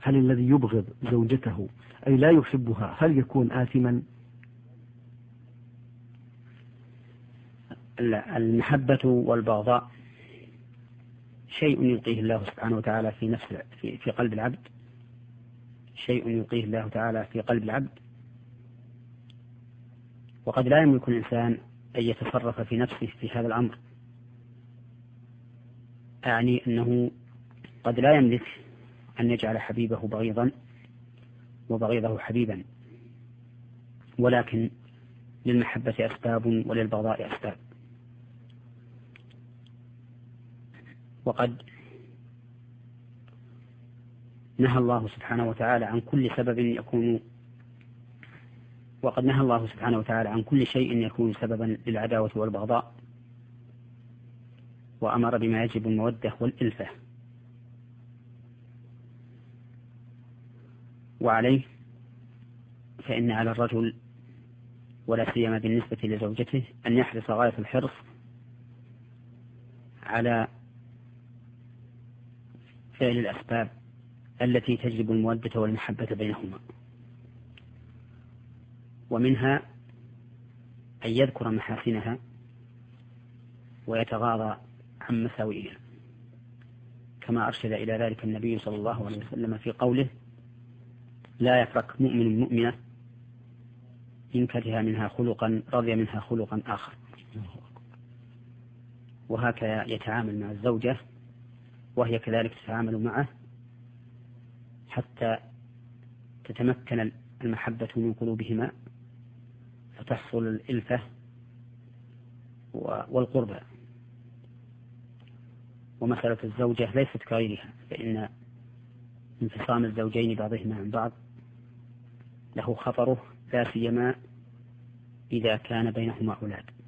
هل الذي يبغض زوجته أي لا يحبها هل يكون آثما؟ المحبة والبغضاء شيء يلقيه الله سبحانه وتعالى في نفس في قلب العبد، شيء يلقيه الله تعالى في قلب العبد، وقد لا يملك الإنسان أن يتصرف في نفسه في هذا الأمر، أعني أنه قد لا يملك أن يجعل حبيبه بغيضا وبغيضه حبيبا، ولكن للمحبة أسباب وللبغضاء أسباب. وقد نهى الله سبحانه وتعالى عن كل سبب يكون وقد نهى الله سبحانه وتعالى عن كل شيء يكون سببا للعداوة والبغضاء، وأمر بما يجب المودة والإلفة. وعليه فإن على الرجل ولا سيما بالنسبة لزوجته أن يحرص غاية الحرص على فعل الأسباب التي تجلب المودة والمحبة بينهما، ومنها أن يذكر محاسنها ويتغاضى عن مساوئها، كما أرشد إلى ذلك النبي صلى الله عليه وسلم في قوله: لا يفرق مؤمن مؤمنة إن كره منها خلقا رضي منها خلقا آخر. وهكذا يتعامل مع الزوجة وهي كذلك تتعامل معه حتى تتمكن المحبة من قلوبهما فتحصل الإلفة والقربة. ومسألة الزوجة ليست كغيرها، فإن انفصام الزوجين بعضهما عن بعض له خطره، لا سيما إذا كان بينهما أولاد.